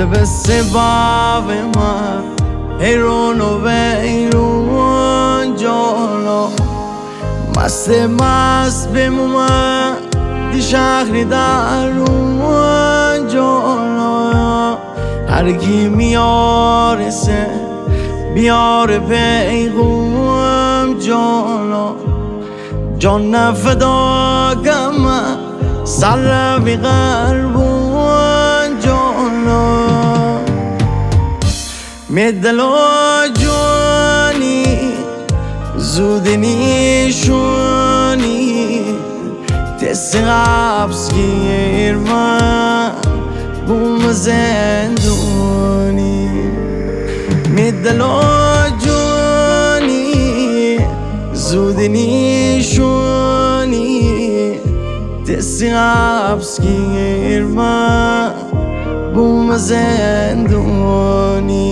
به سباب من ایرون و بیرون جانا مست بمومن دی شهری درون جانا هرگی میارسه بیار پیغوم جانا جان نفدا گم سر بی قربون جانا میدلو جانی زود نیشونی تست قبض گیر من بوم زندونی میدلو جانی زود نیشونی تست قبض گیر من بوم زندونی